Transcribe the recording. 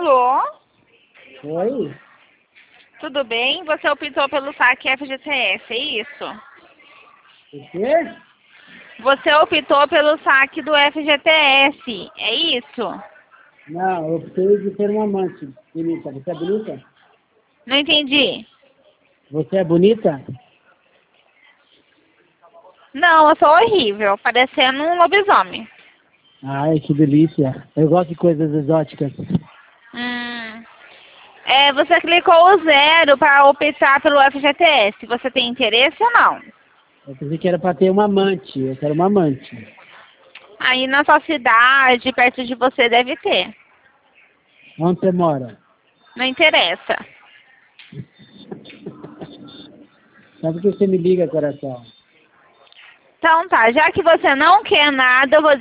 Alô? Oi? Tudo bem? Você optou pelo saque FGTS, é isso? O quê? Você optou pelo saque do FGTS, é isso? Não, eu optei de ter uma amante bonita. Você é bonita? Não entendi. Você é bonita? Não, eu sou horrível, parecendo um lobisomem. Ai, que delícia. Eu gosto de coisas exóticas. Você clicou o 0 para optar pelo FGTS. Você tem interesse ou não? Eu pensei que era para ter uma amante. Eu quero uma amante. Aí na sua cidade, perto de você, deve ter. Onde você mora? Não interessa. Sabe por que você me liga, coração? Então tá, já que você não quer nada, eu vou